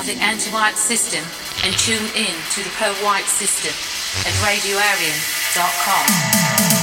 the anti-white system and tune in to the pro-white system at radioarian.com.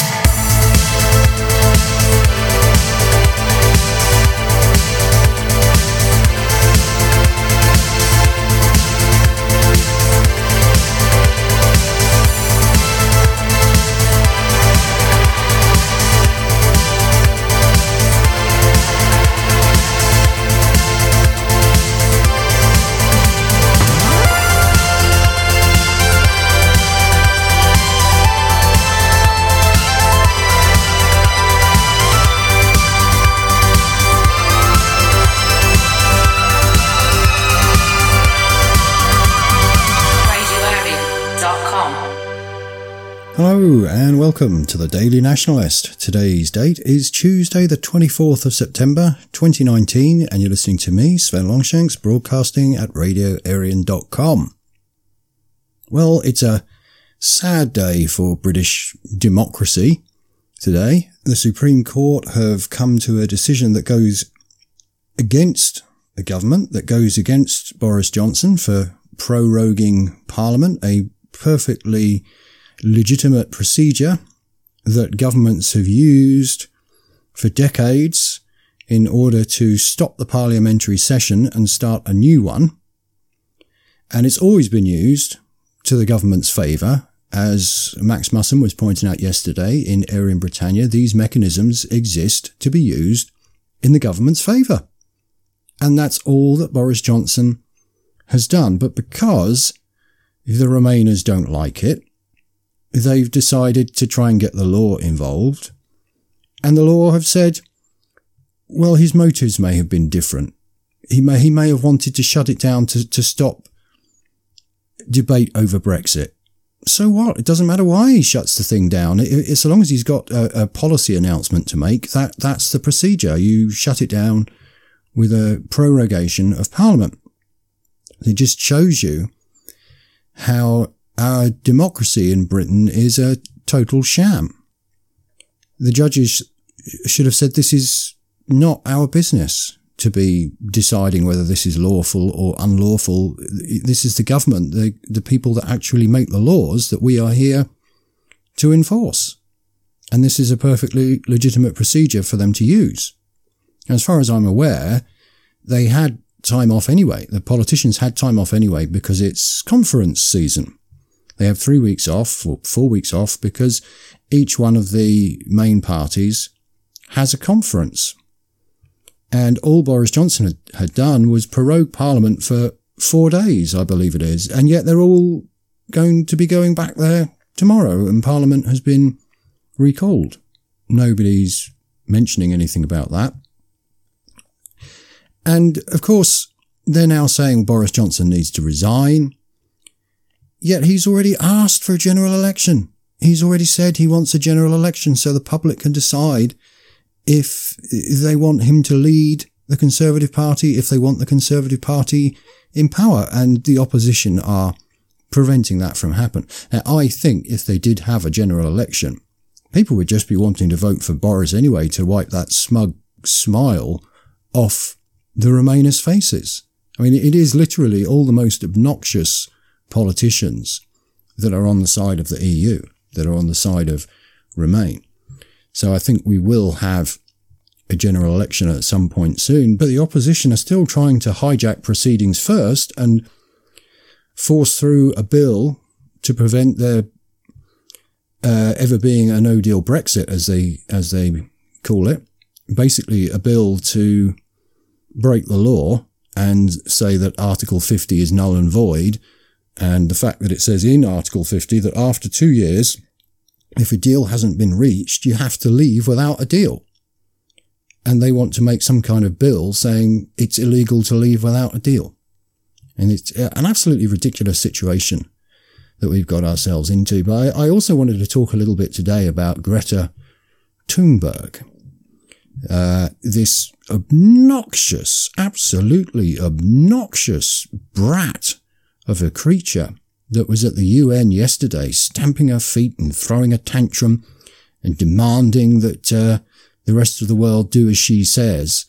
Hello and welcome to the Daily Nationalist. Today's date is Tuesday the 24th of September 2019 and you're listening to me, Sven Longshanks, broadcasting at radioarian.com. Well, it's a sad day for British democracy today. The Supreme Court have come to a decision that goes against the government, that goes against Boris Johnson for proroguing Parliament, a perfectly legitimate procedure that governments have used for decades in order to stop the parliamentary session and start a new one. And it's always been used to the government's favour. As Max Musson was pointing out yesterday in Airing Britannia, these mechanisms exist to be used in the government's favour. And that's all that Boris Johnson has done. But because the Remainers don't like it, they've decided to try and get the law involved. And the law have said, well, his motives may have been different. He may have wanted to shut it down to stop debate over Brexit. So what? It doesn't matter why he shuts the thing down. So long as he's got a policy announcement to make, that's the procedure. You shut it down with a prorogation of Parliament. It just shows you how our democracy in Britain is a total sham. The judges should have said this is not our business to be deciding whether this is lawful or unlawful. This is the government, the people that actually make the laws that we are here to enforce. And this is a perfectly legitimate procedure for them to use. As far as I'm aware, they had time off anyway. The politicians had time off anyway because it's conference season. They have 3 weeks off or 4 weeks off because each one of the main parties has a conference. And all Boris Johnson had done was prorogue Parliament for 4 days, I believe it is. And yet they're all going to be going back there tomorrow and Parliament has been recalled. Nobody's mentioning anything about that. And of course, they're now saying Boris Johnson needs to resign. Yet he's already asked for a general election. He's already said he wants a general election so the public can decide if they want him to lead the Conservative Party, if they want the Conservative Party in power. And the opposition are preventing that from happening. Now, I think if they did have a general election, people would just be wanting to vote for Boris anyway to wipe that smug smile off the Remainers' faces. I mean, it is literally all the most obnoxious politicians that are on the side of the EU, that are on the side of Remain. So I think we will have a general election at some point soon, but the opposition are still trying to hijack proceedings first and force through a bill to prevent there ever being a no-deal Brexit, as they call it. Basically a bill to break the law and say that Article 50 is null and void. And the fact that it says in Article 50 that after 2 years, if a deal hasn't been reached, you have to leave without a deal. And they want to make some kind of bill saying it's illegal to leave without a deal. And it's an absolutely ridiculous situation that we've got ourselves into. But I also wanted to talk a little bit today about Greta Thunberg. This obnoxious, absolutely obnoxious brat of a creature that was at the UN yesterday, stamping her feet and throwing a tantrum and demanding that the rest of the world do as she says.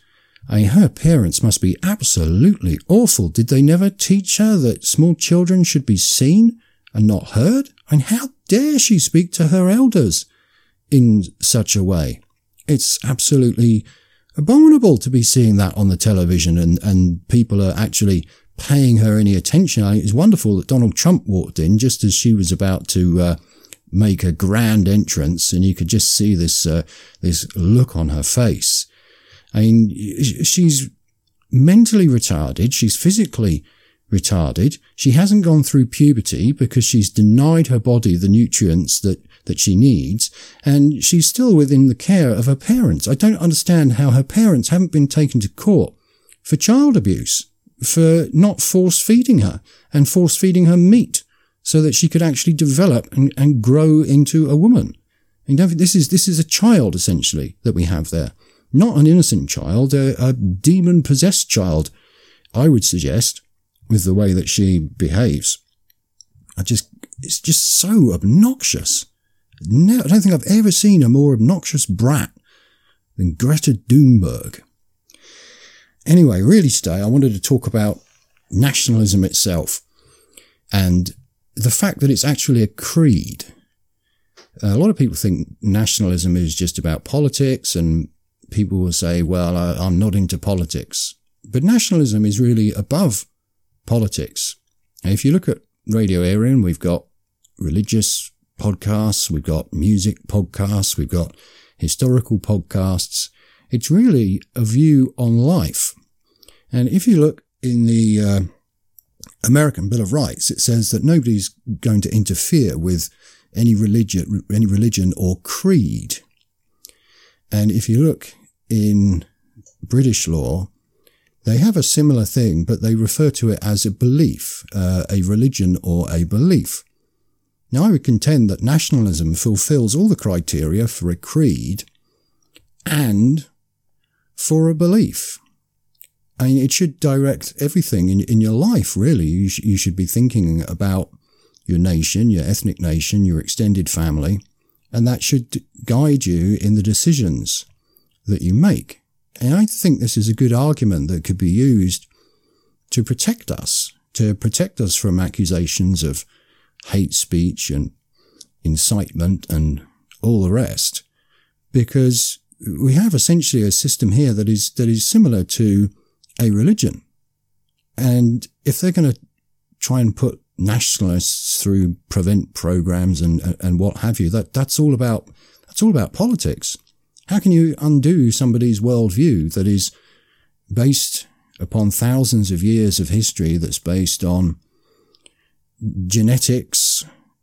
I mean, her parents must be absolutely awful. Did they never teach her that small children should be seen and not heard? And how dare she speak to her elders in such a way? It's absolutely abominable to be seeing that on the television, and people are actually paying her any attention. I mean, it's wonderful that Donald Trump walked in just as she was about to make a grand entrance, and you could just see this look on her face. I mean, she's mentally retarded. She's physically retarded. She hasn't gone through puberty because she's denied her body the nutrients that she needs, and she's still within the care of her parents. I don't understand how her parents haven't been taken to court for child abuse, for not force-feeding her and force-feeding her meat so that she could actually develop and grow into a woman. And this is a child, essentially, that we have there. Not an innocent child, a demon-possessed child, I would suggest, with the way that she behaves. It's just so obnoxious. No, I don't think I've ever seen a more obnoxious brat than Greta Thunberg. Anyway, really today, I wanted to talk about nationalism itself and the fact that it's actually a creed. A lot of people think nationalism is just about politics, and people will say, well, I'm not into politics. But nationalism is really above politics. And if you look at Radio Arian, we've got religious podcasts, we've got music podcasts, we've got historical podcasts. It's really a view on life. And if you look in the American Bill of Rights, it says that nobody's going to interfere with any religion or creed. And if you look in British law, they have a similar thing, but they refer to it as a belief, a religion or a belief. Now, I would contend that nationalism fulfills all the criteria for a creed and for a belief. I mean, it should direct everything in your life, really. You should be thinking about your nation, your ethnic nation, your extended family, and that should guide you in the decisions that you make. And I think this is a good argument that could be used to protect us from accusations of hate speech and incitement and all the rest, because we have essentially a system here that is similar to a religion. And if they're going to try and put nationalists through prevent programs and what have you, that's all about politics. How can you undo somebody's worldview that is based upon thousands of years of history, that's based on genetics,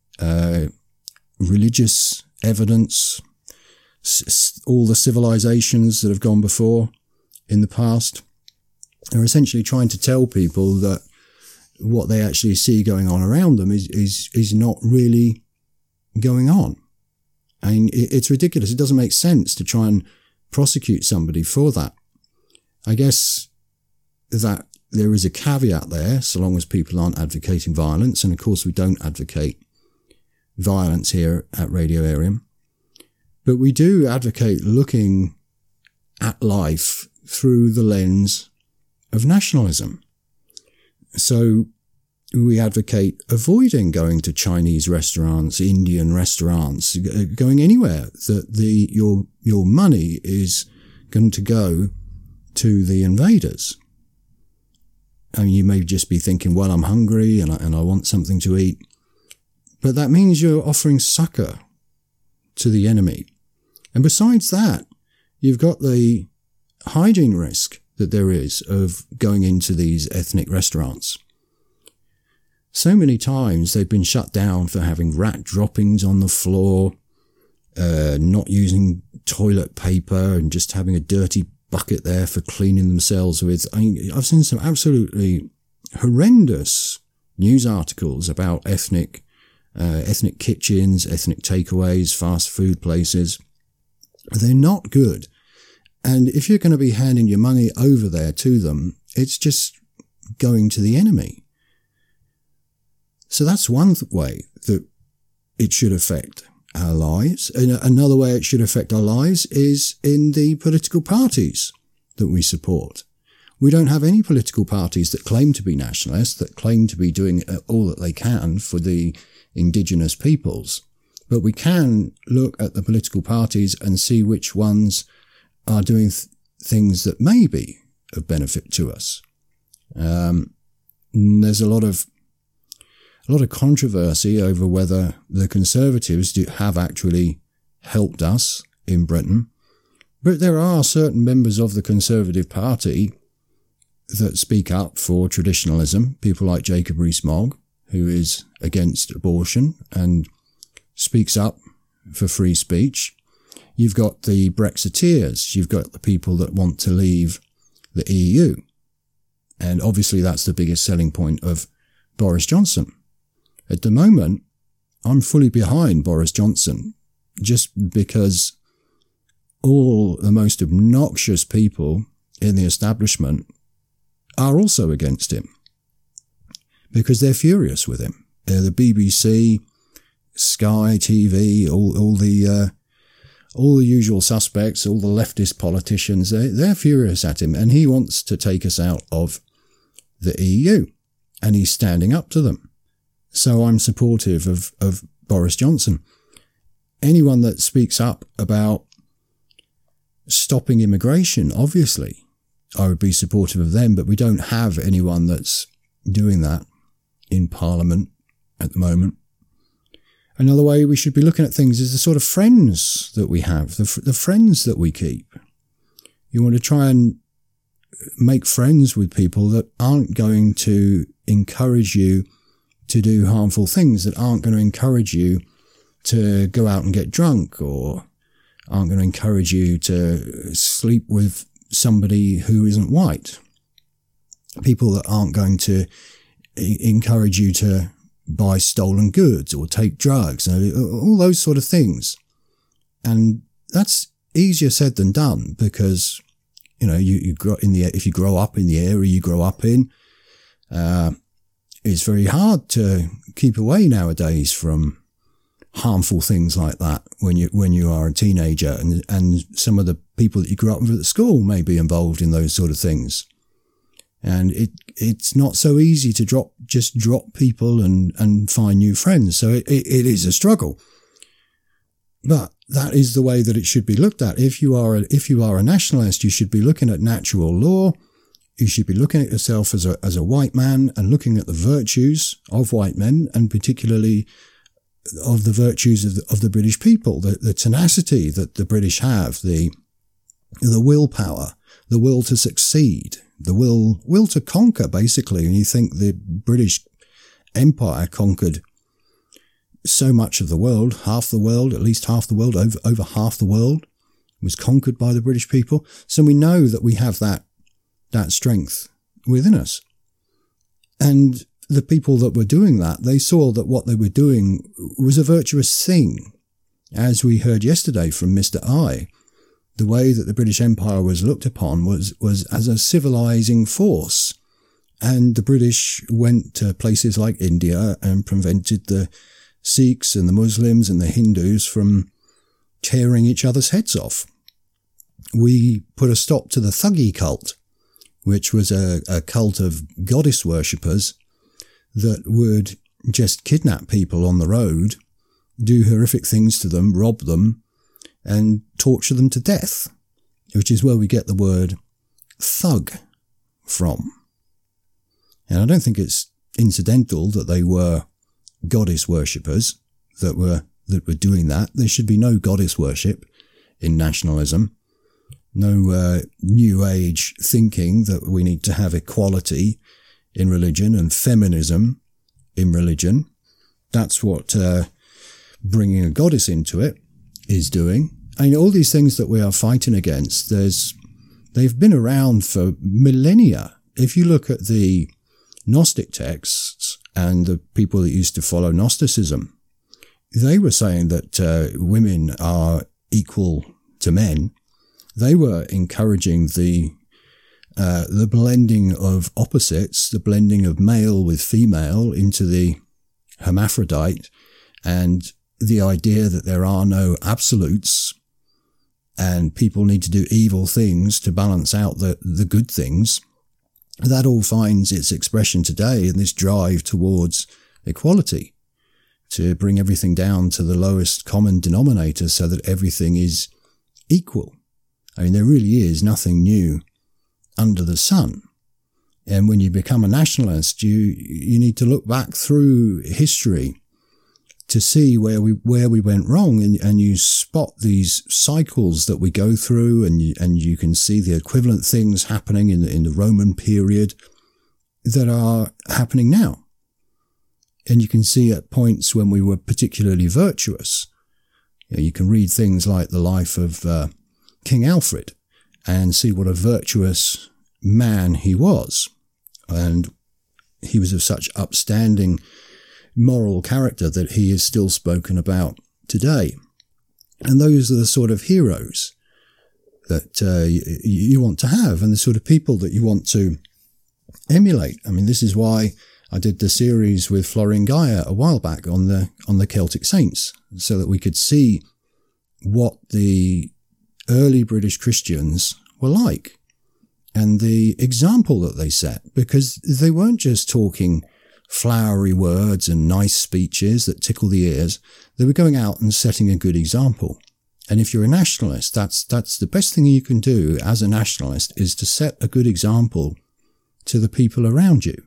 religious evidence, all the civilizations that have gone before in the past are essentially trying to tell people that what they actually see going on around them is not really going on. I mean, it's ridiculous. It doesn't make sense to try and prosecute somebody for that. I guess that there is a caveat there, so long as people aren't advocating violence. And of course, we don't advocate violence here at Radio Arian. But we do advocate looking at life through the lens of nationalism. So we advocate avoiding going to Chinese restaurants, Indian restaurants, going anywhere that your money is going to go to the invaders. I mean, you may just be thinking, well, I'm hungry and I want something to eat. But that means you're offering succor to the enemy. And besides that, you've got the hygiene risk that there is of going into these ethnic restaurants. So many times they've been shut down for having rat droppings on the floor, not using toilet paper and just having a dirty bucket there for cleaning themselves with. I mean, I've seen some absolutely horrendous news articles about ethnic kitchens, ethnic takeaways, fast food places. They're not good. And if you're going to be handing your money over there to them, it's just going to the enemy. So that's one way that it should affect our lives. And another way it should affect our lives is in the political parties. that we support. We don't have any political parties that claim to be nationalists, that claim to be doing all that they can for the indigenous peoples. But we can look at the political parties and see which ones are doing things that may be of benefit to us. There's a lot of controversy over whether the Conservatives have actually helped us in Britain. But there are certain members of the Conservative Party that speak up for traditionalism, people like Jacob Rees-Mogg, who is against abortion and speaks up for free speech. You've got the Brexiteers, you've got the people that want to leave the EU. And obviously that's the biggest selling point of Boris Johnson. At the moment, I'm fully behind Boris Johnson, just because all the most obnoxious people in the establishment are also against him, because they're furious with him. The BBC, Sky TV, all the usual suspects, all the leftist politicians, they're furious at him, and he wants to take us out of the EU, and he's standing up to them. So I'm supportive of Boris Johnson. Anyone that speaks up about stopping immigration, obviously, I would be supportive of them, but we don't have anyone that's doing that in Parliament at the moment. Another way we should be looking at things is the sort of friends that we have, the friends that we keep. You want to try and make friends with people that aren't going to encourage you to do harmful things, that aren't going to encourage you to go out and get drunk, or aren't going to encourage you to sleep with somebody who isn't white. People that aren't going to encourage you to buy stolen goods or take drugs, all those sort of things. And that's easier said than done, because, you grow if you grow up in the area you grow up in, it's very hard to keep away nowadays from harmful things like that when you are a teenager, and some of the people that you grew up with at school may be involved in those sort of things. And it's not so easy to drop people and find new friends. So it is a struggle. But that is the way that it should be looked at. If you are a nationalist, you should be looking at natural law. You should be looking at yourself as a white man and looking at the virtues of white men, and particularly of the virtues of the British people, the tenacity that the British have, the willpower, the will to succeed, the will to conquer, basically. And you think the British Empire conquered so much of the world, at least half the world, over half the world was conquered by the British people. So we know that we have that strength within us. And the people that were doing that, they saw that what they were doing was a virtuous thing. As we heard yesterday from Mr. I, the way that the British Empire was looked upon was as a civilizing force. And the British went to places like India and prevented the Sikhs and the Muslims and the Hindus from tearing each other's heads off. We put a stop to the Thuggee cult, which was a cult of goddess worshippers that would just kidnap people on the road, do horrific things to them, rob them, and torture them to death, which is where we get the word thug from. And I don't think it's incidental that they were goddess worshippers that were doing that. There should be no goddess worship in nationalism. No new age thinking that we need to have equality in religion and feminism in religion. That's what bringing a goddess into it is doing. I mean, all these things that we are fighting against, they've been around for millennia. If you look at the Gnostic texts and the people that used to follow Gnosticism, they were saying that women are equal to men. They were encouraging the blending of opposites, the blending of male with female into the hermaphrodite, and the idea that there are no absolutes, and people need to do evil things to balance out the good things, that all finds its expression today in this drive towards equality, to bring everything down to the lowest common denominator so that everything is equal. I mean, there really is nothing new under the sun. And when you become a nationalist, you need to look back through history to see where we went wrong, and you spot these cycles that we go through, and you can see the equivalent things happening in the Roman period that are happening now. And you can see at points when we were particularly virtuous. You can read things like the life of King Alfred and see what a virtuous man he was. And he was of such upstanding moral character that he is still spoken about today. And those are the sort of heroes that you want to have, and the sort of people that you want to emulate. I mean, this is why I did the series with Florin Gaia a while back on the Celtic Saints, so that we could see what the early British Christians were like and the example that they set, because they weren't just talking flowery words and nice speeches that tickle the ears. They were going out and setting a good example. And if you're a nationalist, that's the best thing you can do as a nationalist, is to set a good example to the people around you.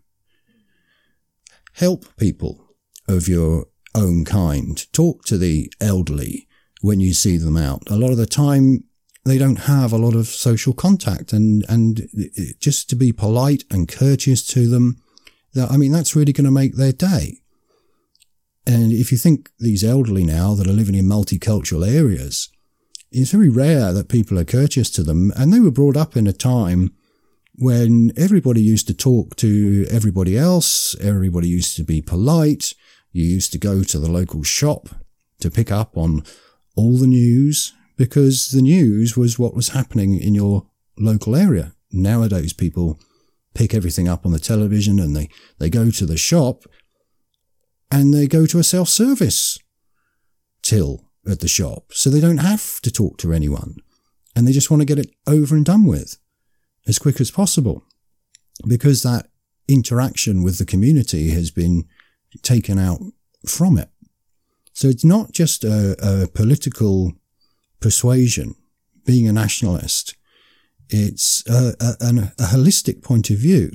Help people of your own kind. Talk to the elderly when you see them out. A lot of the time, they don't have a lot of social contact, and just to be polite and courteous to them, that's really going to make their day. And if you think these elderly now that are living in multicultural areas, it's very rare that people are courteous to them. And they were brought up in a time when everybody used to talk to everybody else. Everybody used to be polite. You used to go to the local shop to pick up on all the news, because the news was what was happening in your local area. Nowadays, people pick everything up on the television, and they go to the shop, and they go to a self-service till at the shop, so they don't have to talk to anyone, and they just want to get it over and done with as quick as possible, because that interaction with the community has been taken out from it. So it's not just a political persuasion, being a nationalist. It's a holistic point of view.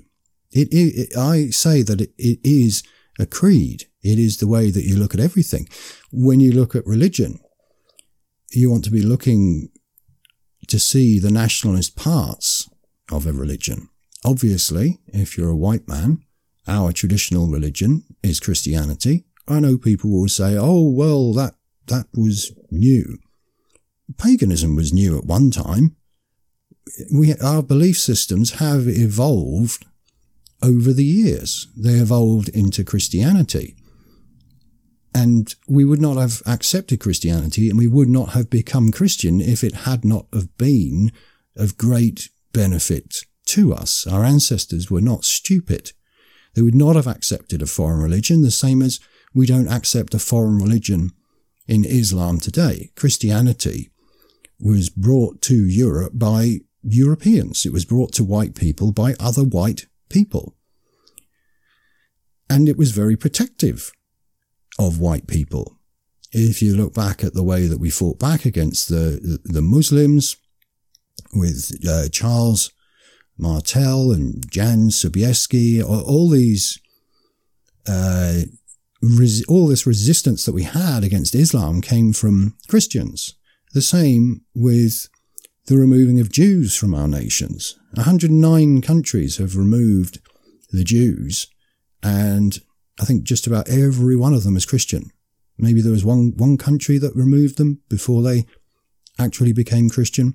I say that it is a creed. It is the way that you look at everything. When you look at religion, you want to be looking to see the nationalist parts of a religion. Obviously, if you're a white man, our traditional religion is Christianity. I know people will say, oh, well, that was new. Paganism was new at one time. Our belief systems have evolved over the years. They evolved into Christianity. And we would not have accepted Christianity, and we would not have become Christian if it had not have been of great benefit to us. Our ancestors were not stupid. They would not have accepted a foreign religion, the same as we don't accept a foreign religion in Islam today. Christianity was brought to Europe by Europeans. It was brought to white people by other white people. And it was very protective of white people. If you look back at the way that we fought back against the Muslims with Charles Martel and Jan Sobieski, all these all this resistance that we had against Islam came from Christians. The same with the removing of Jews from our nations. 109 countries have removed the Jews, and I think just about every one of them is Christian. Maybe there was one country that removed them before they actually became Christian.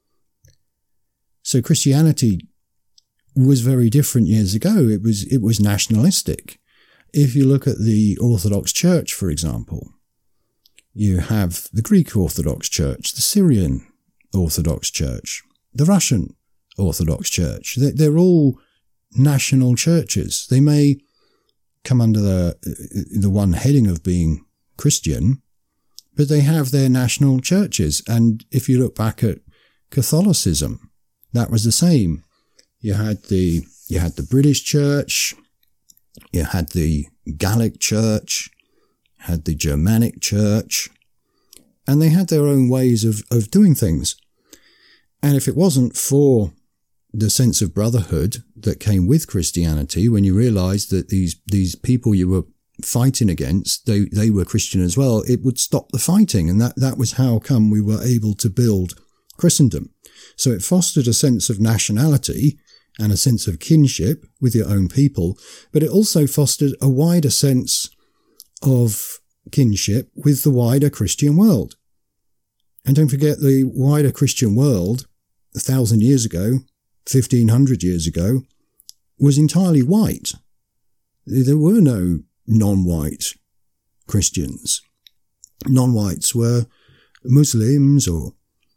So Christianity was very different years ago. It was nationalistic. If you look at the Orthodox Church, for example, you have the Greek Orthodox Church, the Syrian Orthodox Church, the Russian Orthodox Church. They're all national churches. They may come under the one heading of being Christian, but they have their national churches. And if you look back at Catholicism, that was the same. You had the British Church, you had the Gallic Church, had the Germanic Church, and they had their own ways of doing things. And if it wasn't for the sense of brotherhood that came with Christianity, when you realized that these people you were fighting against, they were Christian as well, it would stop the fighting. And that was how come we were able to build Christendom. So it fostered a sense of nationality and a sense of kinship with your own people, but it also fostered a wider sense of kinship with the wider Christian world. And don't forget, the wider Christian world 1,000 years ago, 1,500 years ago, was entirely white. There were no non-white Christians. Non-whites were Muslims or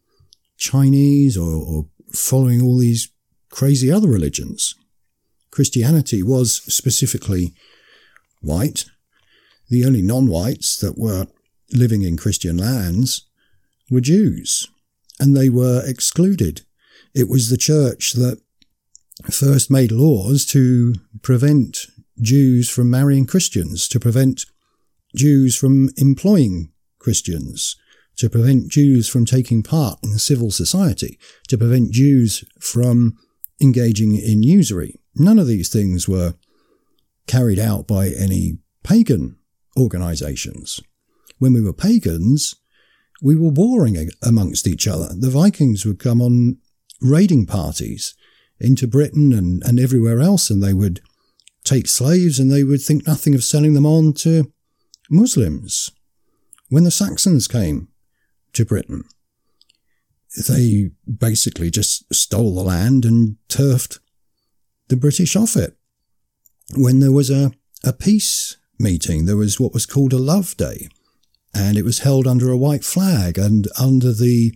Chinese or following all these crazy other religions. Christianity was specifically white. The only non-whites that were living in Christian lands were Jews, and they were excluded. It was the church that first made laws to prevent Jews from marrying Christians, to prevent Jews from employing Christians, to prevent Jews from taking part in civil society, to prevent Jews from engaging in usury. None of these things were carried out by any pagan organizations. When we were pagans, we were warring amongst each other. The Vikings would come on raiding parties into Britain and everywhere else, and they would take slaves and they would think nothing of selling them on to Muslims. When the Saxons came to Britain, they basically just stole the land and turfed the British off it. When there was a peace meeting, there was what was called a Love Day, and it was held under a white flag and under the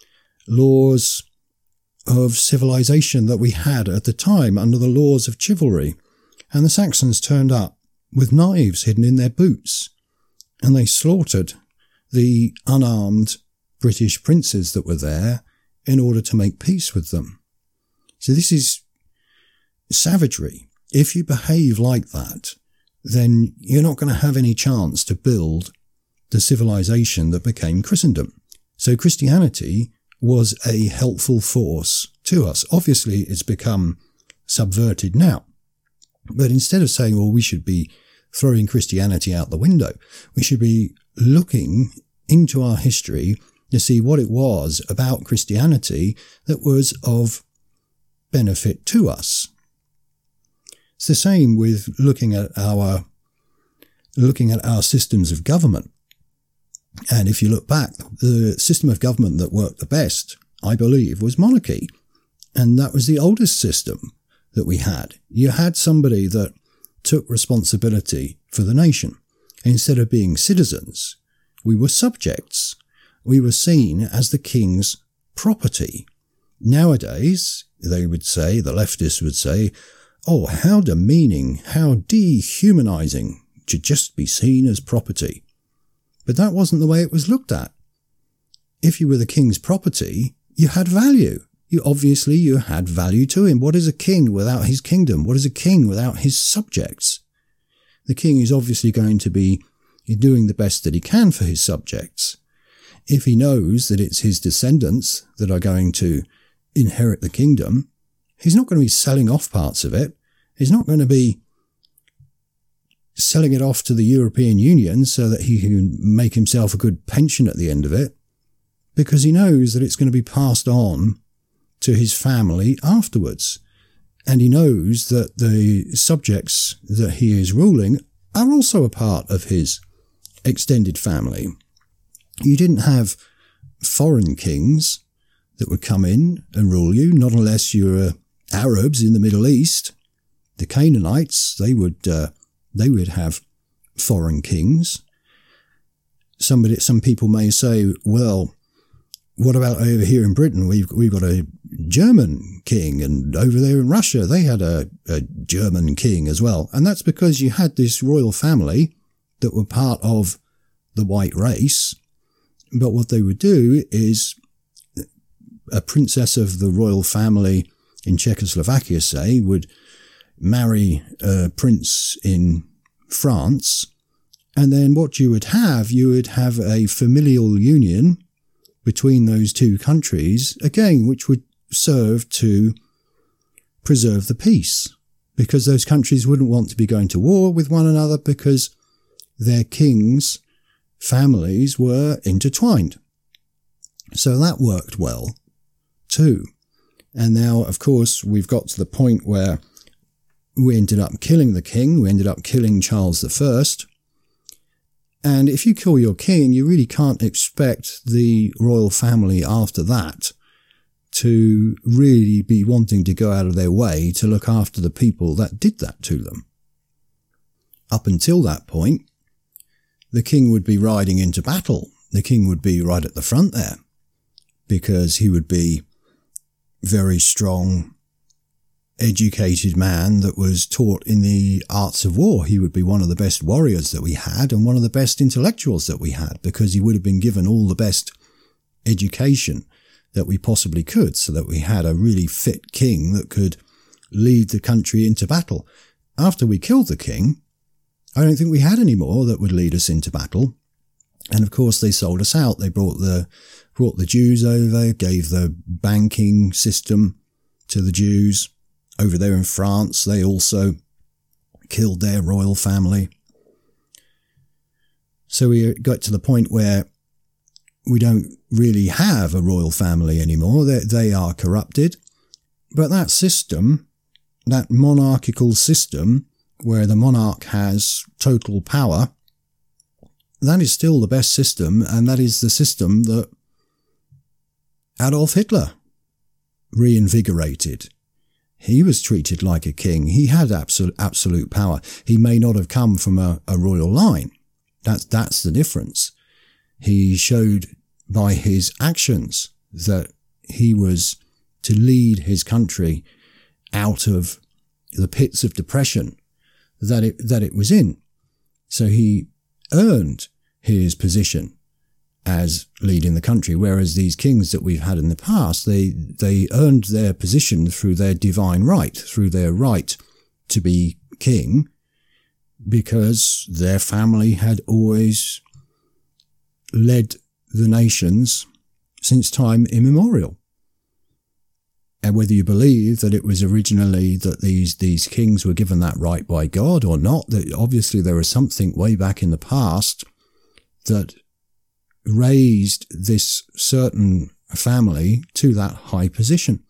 laws of civilization that we had at the time, under the laws of chivalry. And the Saxons turned up with knives hidden in their boots, and they slaughtered the unarmed British princes that were there in order to make peace with them. So this is savagery. If you behave like that, then you're not going to have any chance to build the civilization that became Christendom. So Christianity was a helpful force to us. Obviously, it's become subverted now. But instead of saying, well, we should be throwing Christianity out the window, we should be looking into our history to see what it was about Christianity that was of benefit to us. It's the same with looking at our systems of government. And if you look back, the system of government that worked the best, I believe, was monarchy. And that was the oldest system that we had. You had somebody that took responsibility for the nation. Instead of being citizens, we were subjects. We were seen as the king's property. Nowadays, they would say, the leftists would say, oh, how demeaning, how dehumanizing to just be seen as property. But that wasn't the way it was looked at. If you were the king's property, you had value. You had value to him. What is a king without his kingdom? What is a king without his subjects? The king is obviously going to be doing the best that he can for his subjects. If he knows that it's his descendants that are going to inherit the kingdom, he's not going to be selling off parts of it. He's not going to be selling it off to the European Union so that he can make himself a good pension at the end of it, because he knows that it's going to be passed on to his family afterwards. And he knows that the subjects that he is ruling are also a part of his extended family. You didn't have foreign kings that would come in and rule you, not unless you're Arabs in the Middle East. The Canaanites, they would have foreign kings. Some people may say, well, what about over here in Britain? We've got a German king, and over there in Russia, they had a German king as well. And that's because you had this royal family that were part of the white race, But what they would do is a princess of the royal family in Czechoslovakia, say, would marry a prince in France. And then what you would have a familial union between those two countries, again, which would serve to preserve the peace, because those countries wouldn't want to be going to war with one another because their kings' families were intertwined. So that worked well too. And now, of course, we've got to the point where we ended up killing the king. We ended up killing Charles I. And if you kill your king, you really can't expect the royal family after that to really be wanting to go out of their way to look after the people that did that to them. Up until that point, the king would be riding into battle. The king would be right at the front there, because he would be very strong, educated man that was taught in the arts of war. He would be one of the best warriors that we had and one of the best intellectuals that we had, because he would have been given all the best education that we possibly could, so that we had a really fit king that could lead the country into battle. After we killed the king, I don't think we had any more that would lead us into battle. And of course they sold us out. They brought the Jews over, gave the banking system to the Jews. Over there in France, they also killed their royal family. So we got to the point where we don't really have a royal family anymore. They are corrupted. But that system, that monarchical system, where the monarch has total power, that is still the best system, and that is the system that Adolf Hitler reinvigorated. He was treated like a king. He had absolute power. He may not have come from a royal line. That's the difference. He showed by his actions that he was to lead his country out of the pits of depression that it was in. So he earned his position as leading the country, whereas these kings that we've had in the past, they earned their position through their divine right, through their right to be king, because their family had always led the nations since time immemorial. And whether you believe that it was originally that these kings were given that right by God or not, that obviously there was something way back in the past that raised this certain family to that high position.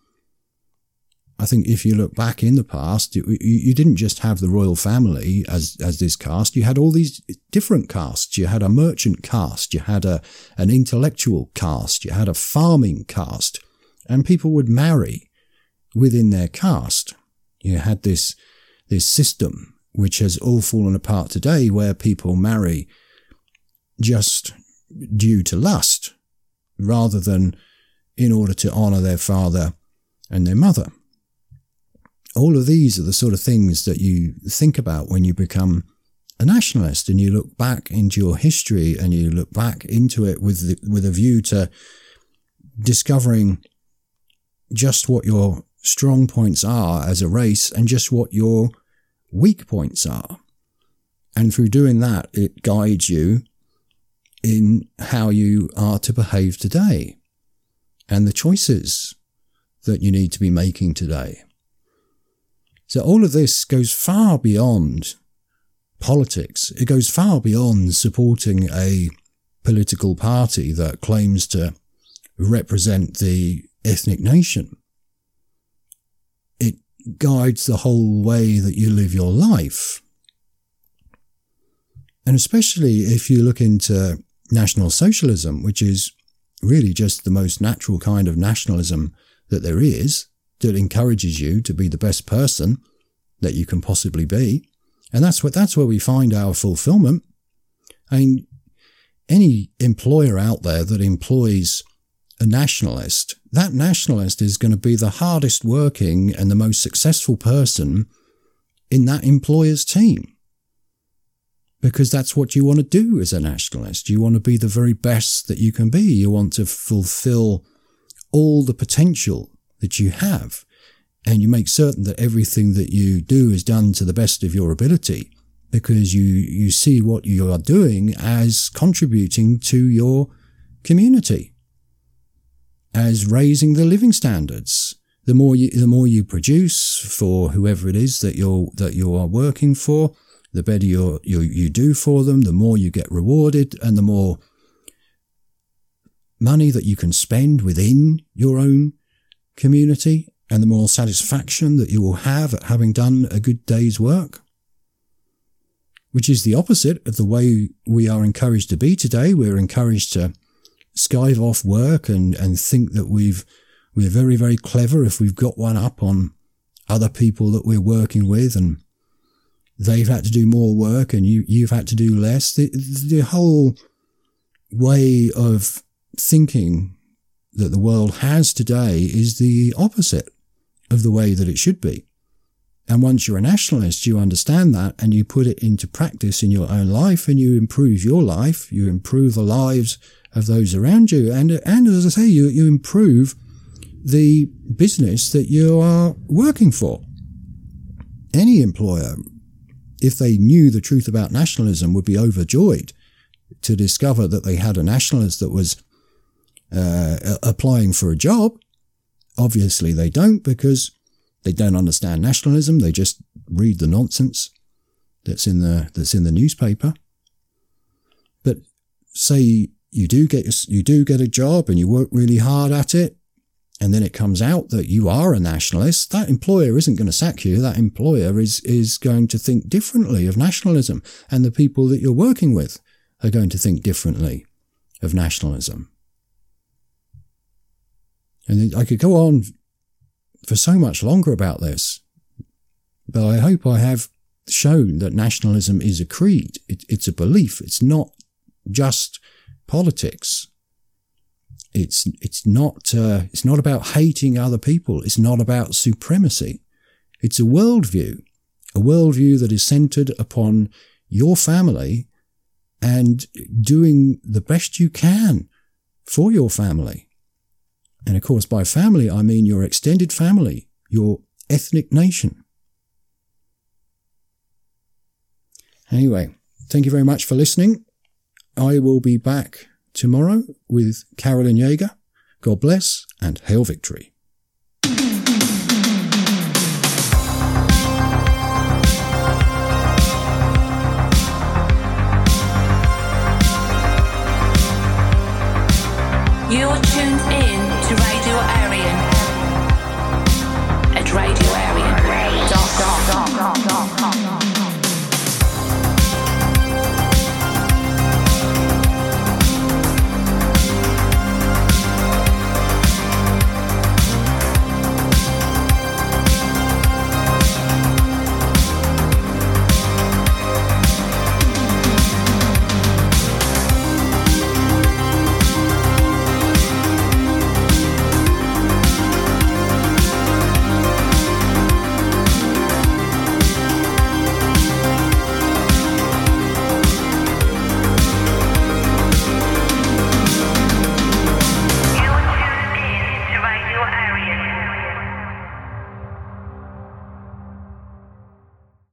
I think if you look back in the past, you didn't just have the royal family as this caste. You had all these different castes. You had a merchant caste. You had an intellectual caste. You had a farming caste. And people would marry within their caste. You had this system, which has all fallen apart today, where people marry just due to lust, rather than in order to honour their father and their mother. All of these are the sort of things that you think about when you become a nationalist, and you look back into your history and you look back into it with a view to discovering just what your strong points are as a race and just what your weak points are. And through doing that, it guides you in how you are to behave today and the choices that you need to be making today. So all of this goes far beyond politics. It goes far beyond supporting a political party that claims to represent the ethnic nation. It guides the whole way that you live your life. And especially if you look into National Socialism, which is really just the most natural kind of nationalism that there is, that encourages you to be the best person that you can possibly be. And that's where we find our fulfillment. I mean, any employer out there that employs a nationalist, that nationalist is going to be the hardest working and the most successful person in that employer's team. because that's what you want to do as a nationalist. You want to be the very best that you can be. You want to fulfill all the potential that you have, and you make certain that everything that you do is done to the best of your ability, because you see what you are doing as contributing to your community, as raising the living standards. The more you produce for whoever it is that you are working for, the better you do for them, the more you get rewarded, and the more money that you can spend within your own community, and the more satisfaction that you will have at having done a good day's work, which is the opposite of the way we are encouraged to be today. We're encouraged to skive off work and think that we're very, very clever if we've got one up on other people that we're working with, and they've had to do more work and you've had to do less. The whole way of thinking that the world has today is the opposite of the way that it should be. And once you're a nationalist, you understand that, and you put it into practice in your own life, and you improve your life, you improve the lives of those around you, and as I say, you improve the business that you are working for. Any employer, if they knew the truth about nationalism, would be overjoyed to discover that they had a nationalist that was applying for a job. Obviously they don't, because they don't understand nationalism. They just read the nonsense that's in the newspaper. But say you do get a job and you work really hard at it, and then it comes out that you are a nationalist, that employer isn't going to sack you. That employer is going to think differently of nationalism, and the people that you're working with are going to think differently of nationalism. And I could go on for so much longer about this, but I hope I have shown that nationalism is a creed. It's a belief. It's not just politics. It's not about hating other people. It's not about supremacy. It's a worldview that is centered upon your family and doing the best you can for your family. And of course, by family, I mean your extended family, your ethnic nation. Anyway, thank you very much for listening. I will be back tomorrow with Carolyn Yeager. God bless and hail victory. You're tuned in to Radio Aryan at radioaryan.com.